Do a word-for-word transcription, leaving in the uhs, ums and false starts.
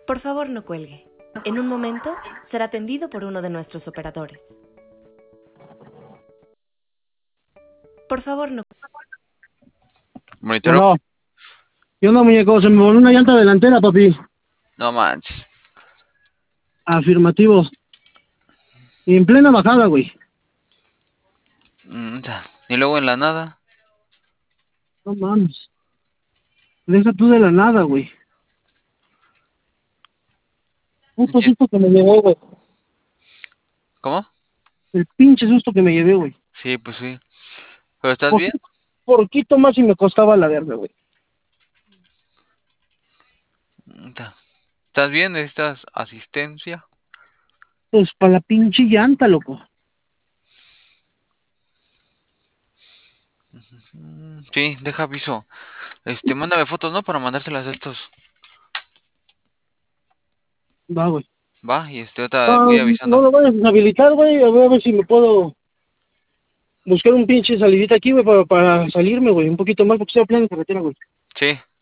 Por favor, no cuelgue. En un momento será atendido por uno de nuestros operadores. Por favor, no... Monitoreo. Bueno, ¿qué onda, muñeco? Se me voló una llanta delantera, papi. No manches. Afirmativo. Y en plena bajada, güey. Mm, ya. Y luego en la nada. No mames. Deja tú de la nada, güey. Justo Sí. susto que me llevé, güey. ¿Cómo? El pinche susto que me llevé, güey. Sí, pues sí. ¿Pero estás bien? Poquito, poquito más y me costaba la verga, güey. Mm, ya. ¿Estás bien? ¿Necesitas asistencia? Pues para la pinche llanta, loco. Mm, sí, deja aviso. Este, mándame fotos, ¿no? Para mandárselas a estos. Va, güey. Va, y este, ahorita No, voy no avisando. lo voy a deshabilitar, güey. A ver, a ver si me puedo buscar un pinche salidita aquí, güey, para, para salirme, güey. Un poquito más porque estoy a plena carretera, güey. Sí.